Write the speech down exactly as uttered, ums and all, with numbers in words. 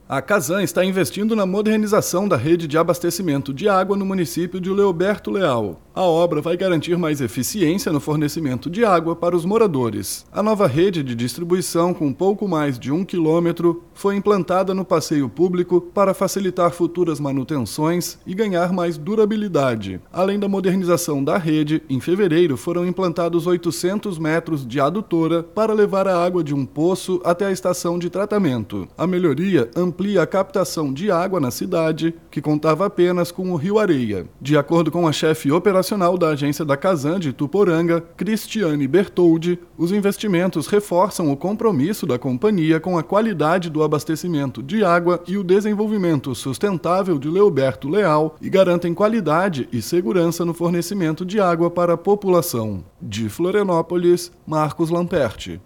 A Casan está investindo na modernização da rede de abastecimento de água no município de Leoberto Leal. A obra vai garantir mais eficiência no fornecimento de água para os moradores. A nova rede de distribuição, com pouco mais de um quilômetro, foi implantada no passeio público para facilitar futuras manutenções e ganhar mais durabilidade. Além da modernização da rede, em fevereiro foram implantados oitocentos metros de adutora para levar a água de um poço até a estação de tratamento. A melhoria amplia a captação de água na cidade, que contava apenas com o Rio Areia. De acordo com a chefe operacional da agência da Casan de Ituporanga, Cristiane Bertoldi, os investimentos reforçam o compromisso da companhia com a qualidade do abastecimento de água e o desenvolvimento sustentável de Leoberto Leal e garantem qualidade e segurança no fornecimento de água para a população. De Florianópolis, Marcos Lamperti.